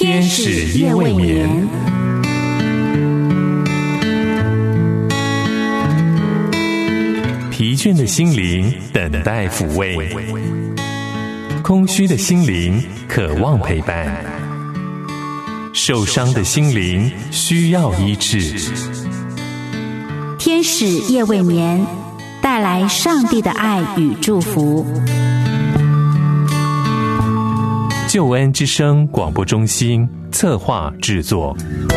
天使夜未眠。疲倦的心灵等待抚慰，空虚的心灵渴望陪伴，受伤的心灵需要医治。 天使夜未眠，带来上帝的爱与祝福。 救恩之声广播中心策划制作。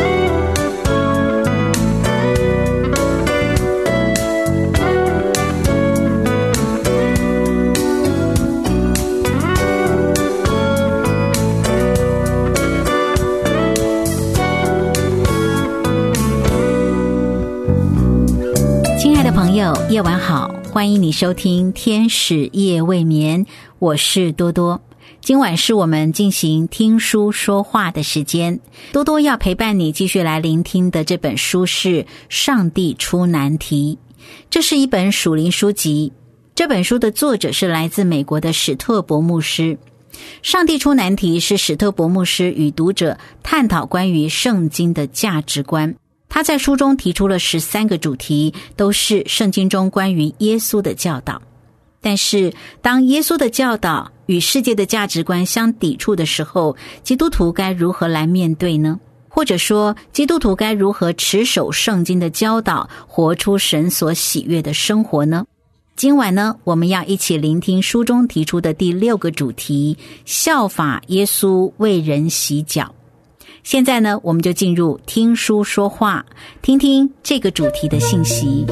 亲爱的朋友，夜晚好，欢迎你收听天使夜未眠，我是多多。今晚是我们进行听书说话的时间，多多要陪伴你继续来聆听的这本书是《上帝出难题》，这是一本属灵书籍。这本书的作者是来自美国的史特伯牧师。上帝出难题是史特伯牧师与读者探讨关于圣经的价值观。他在书中提出了13个主题，都是圣经中关于耶稣的教导。但是当耶稣的教导与世界的价值观相抵触的时候，基督徒该如何来面对呢？或者说，基督徒该如何持守圣经的教导，活出神所喜悦的生活呢？今晚呢，我们要一起聆听书中提出的第6个主题，效法耶稣为人洗脚。现在呢，我们就进入听书说话，听听这个主题的信息。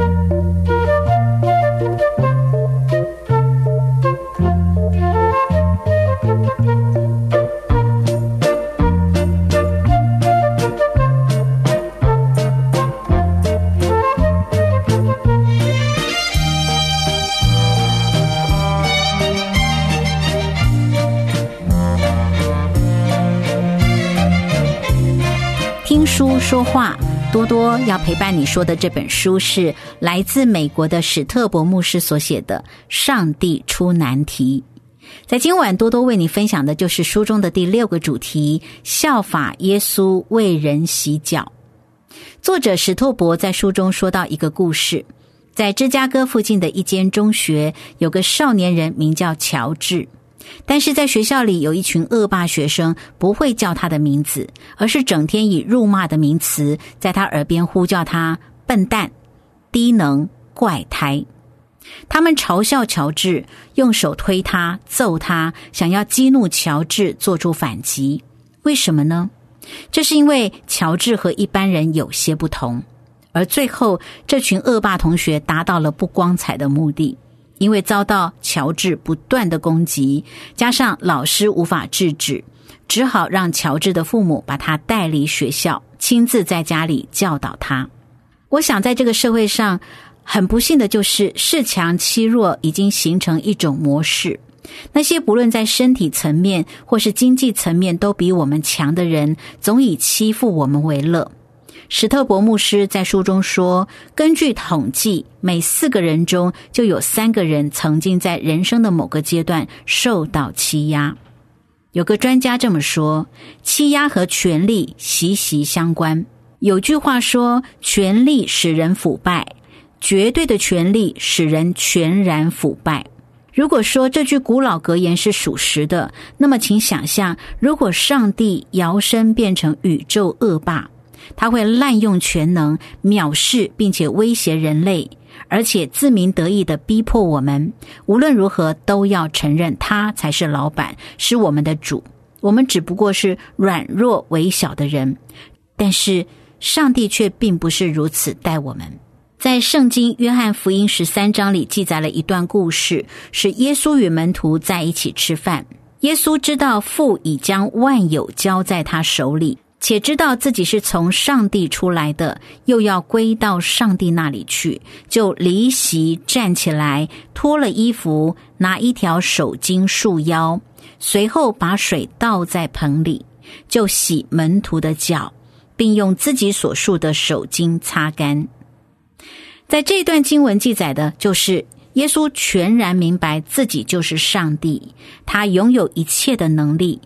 听书说话，多多要陪伴你说的这本书是来自美国的史特伯牧师所写的《上帝出难题》。在今晚，多多为你分享的就是书中的第6个主题，效法耶稣为人洗脚。作者史特伯在书中说到一个故事，在芝加哥附近的一间中学，有个少年人名叫乔治。但是在学校里有一群恶霸学生不会叫他的名字，而是整天以辱骂的名词在他耳边呼叫他笨蛋、低能、怪胎。他们嘲笑乔治，用手推他、揍他，想要激怒乔治做出反击。为什么呢？这是因为乔治和一般人有些不同。而最后，这群恶霸同学达到了不光彩的目的。因为遭到乔治不断的攻击，加上老师无法制止，只好让乔治的父母把他带离学校，亲自在家里教导他。我想在这个社会上，很不幸的就是恃强欺弱已经形成一种模式。那些不论在身体层面或是经济层面都比我们强的人，总以欺负我们为乐。史特伯牧师在书中说，根据统计，每4个人中就有3个人曾经在人生的某个阶段受到欺压。有个专家这么说，欺压和权力息息相关。有句话说，权力使人腐败，绝对的权力使人全然腐败。如果说这句古老格言是属实的，那么请想象，如果上帝摇身变成宇宙恶霸，他会滥用权能，藐视并且威胁人类，而且自鸣得意地逼迫我们，无论如何都要承认他才是老板，是我们的主，我们只不过是软弱微小的人。但是上帝却并不是如此待我们。在圣经约翰福音13章里记载了一段故事，是耶稣与门徒在一起吃饭。耶稣知道父已将万有交在他手里，且知道自己是从上帝出来的，又要归到上帝那里去，就离席站起来，脱了衣服，拿一条手巾束腰，随后把水倒在盆里，就洗门徒的脚，并用自己所束的手巾擦干。在这段经文记载的就是耶稣全然明白自己就是上帝，他拥有一切的能力，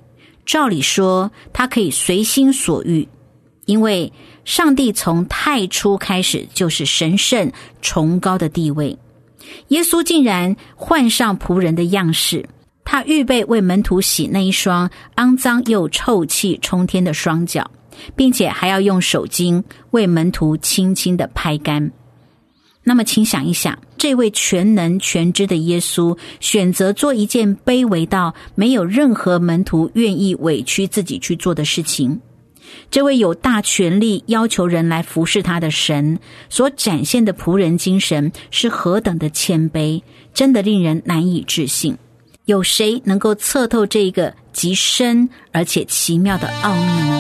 照理说他可以随心所欲，因为上帝从太初开始就是神圣崇高的地位。耶稣竟然换上仆人的样式，他预备为门徒洗那一双肮脏又臭气冲天的双脚，并且还要用手巾为门徒轻轻地拍干。那么请想一想，这位全能全知的耶稣选择做一件卑微到没有任何门徒愿意委屈自己去做的事情，这位有大权力要求人来服侍他的神所展现的仆人精神是何等的谦卑，真的令人难以置信。有谁能够测透这个极深而且奇妙的奥秘呢？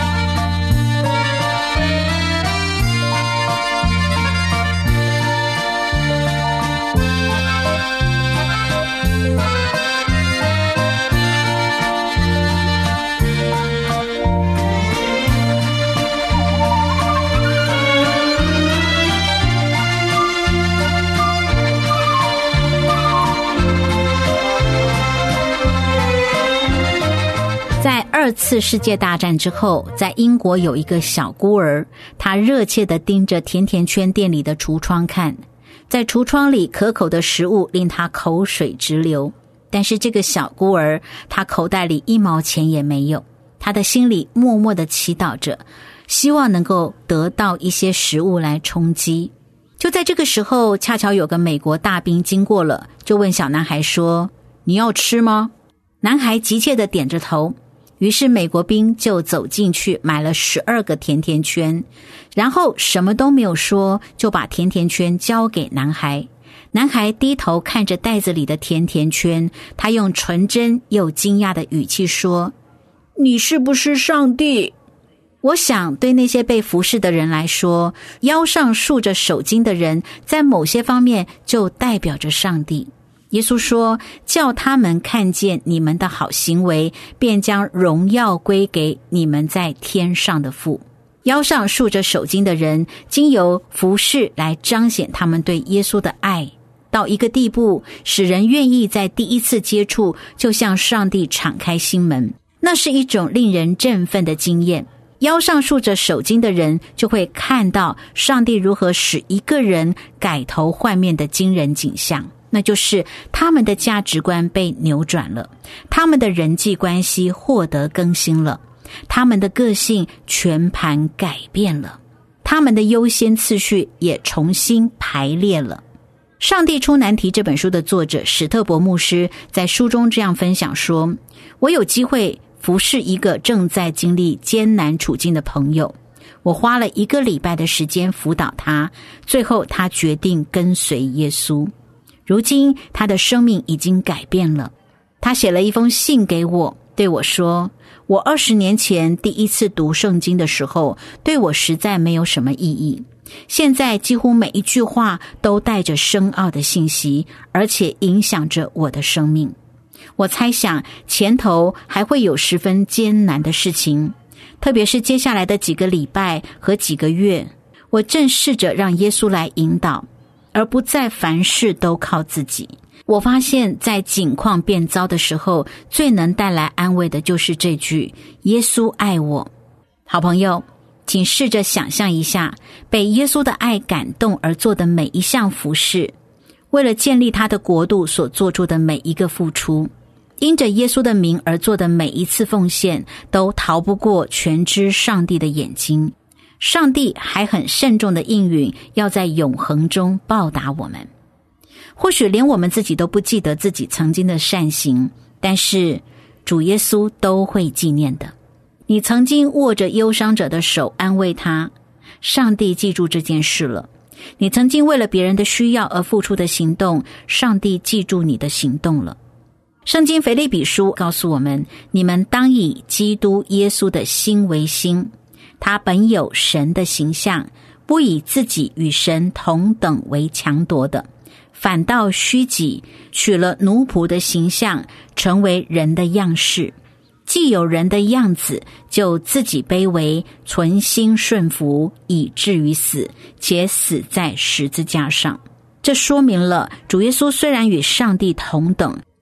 在2次世界大战之后，在英国有一个小孤儿，他热切地盯着甜甜圈店里的橱窗看，在橱窗里可口的食物令他口水直流。但是这个小孤儿，他口袋里1毛钱也没有，他的心里默默地祈祷着，希望能够得到一些食物来充饥。就在这个时候，恰巧有个美国大兵经过了，就问小男孩说：“你要吃吗？”男孩急切地点着头。于是美国兵就走进去买了12个甜甜圈，然后什么都没有说，就把甜甜圈交给男孩。男孩低头看着袋子里的甜甜圈，他用纯真又惊讶的语气说：“你是不是上帝？”我想对那些被服侍的人来说，腰上束着手巾的人在某些方面就代表着上帝。耶稣说，叫他们看见你们的好行为，便将荣耀归给你们在天上的父。腰上束着手巾的人，经由服侍来彰显他们对耶稣的爱，到一个地步，使人愿意在第一次接触就向上帝敞开心门。那是一种令人振奋的经验。腰上束着手巾的人就会看到上帝如何使一个人改头换面的惊人景象，那就是他们的价值观被扭转了，他们的人际关系获得更新了，他们的个性全盘改变了，他们的优先次序也重新排列了。《上帝出难题》这本书的作者史特伯牧师在书中这样分享说，我有机会服侍一个正在经历艰难处境的朋友，我花了1个礼拜的时间辅导他，最后他决定跟随耶稣。如今他的生命已经改变了，他写了一封信给我，对我说，我20年前第一次读圣经的时候，对我实在没有什么意义，现在几乎每一句话都带着深奥的信息，而且影响着我的生命。我猜想前头还会有十分艰难的事情，特别是接下来的几个礼拜和几个月，我正试着让耶稣来引导，而不再凡事都靠自己。我发现在境况变糟的时候，最能带来安慰的就是这句，耶稣爱我。好朋友，请试着想象一下，被耶稣的爱感动而做的每一项服事，为了建立他的国度所做出的每一个付出，因着耶稣的名而做的每一次奉献，都逃不过全知上帝的眼睛。上帝还很慎重的应允，要在永恒中报答我们。或许连我们自己都不记得自己曾经的善行，但是主耶稣都会纪念的。你曾经握着忧伤者的手安慰他，上帝记住这件事了。你曾经为了别人的需要而付出的行动，上帝记住你的行动了。圣经腓立比书告诉我们，你们当以基督耶稣的心为心，他本有神的形象，不以自己与神同等为强夺的，反倒虚己，取了奴仆的形象，成为人的样式。既有人的样子，就自己卑微，存心顺服，以至于死，且死在十字架上。这说明了主耶稣虽然与上帝同等，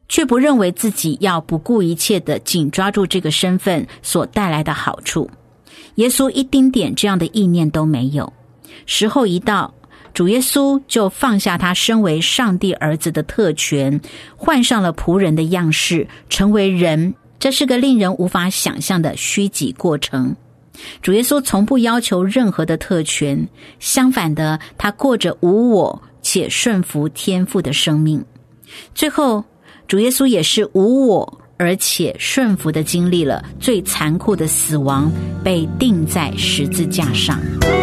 却不认为自己要不顾一切地紧抓住这个身份所带来的好处。耶稣一丁点这样的意念都没有。时候一到，主耶稣就放下他身为上帝儿子的特权，换上了仆人的样式，成为人。这是个令人无法想象的虚己过程。主耶稣从不要求任何的特权，相反的，他过着无我且顺服天父的生命。最后，主耶稣也是无我而且顺服的经历了最残酷的死亡，被钉在十字架上。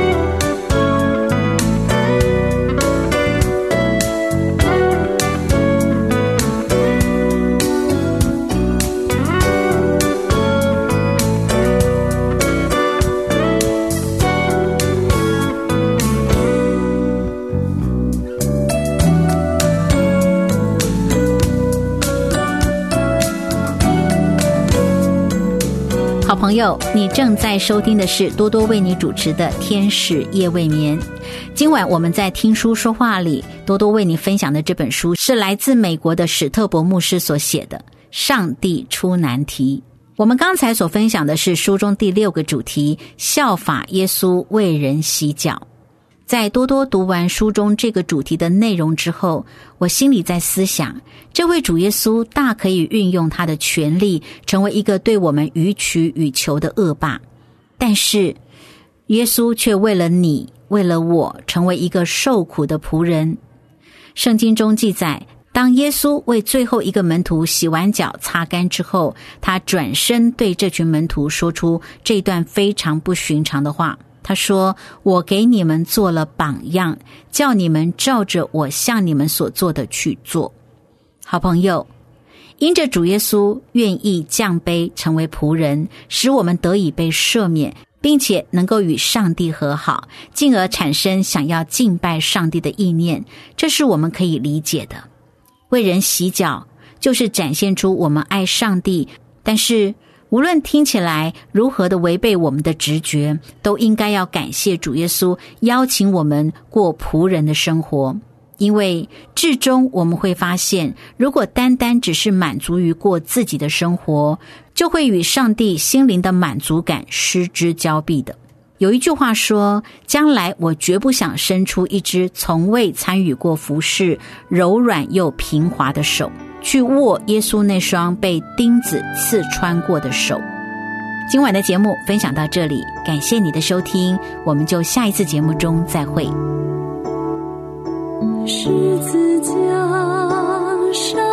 好朋友，你正在收听的是多多为你主持的天使夜未眠。今晚我们在听书说话里，多多为你分享的这本书是来自美国的史特伯牧师所写的《上帝出难题》。我们刚才所分享的是书中第6个主题，效法耶稣为人洗脚。在多多读完书中这个主题的内容之后，我心里在思想，这位主耶稣大可以运用他的权力，成为一个对我们予取予求的恶霸，但是耶稣却为了你，为了我，成为一个受苦的仆人。圣经中记载，当耶稣为最后一个门徒洗完脚擦干之后，他转身对这群门徒说出这段非常不寻常的话。他说，我给你们做了榜样，叫你们照着我向你们所做的去做。好朋友，因着主耶稣愿意降卑成为仆人，使我们得以被赦免，并且能够与上帝和好，进而产生想要敬拜上帝的意念，这是我们可以理解的。为人洗脚，就是展现出我们爱上帝，但是无论听起来如何的违背我们的直觉，都应该要感谢主耶稣邀请我们过仆人的生活。因为至终我们会发现，如果单单只是满足于过自己的生活，就会与上帝心灵的满足感失之交臂的。有一句话说，将来我绝不想伸出一只从未参与过服事、柔软又平滑的手，去握耶稣那双被钉子刺穿过的手。今晚的节目分享到这里，感谢你的收听，我们就下一次节目中再会。 十字架上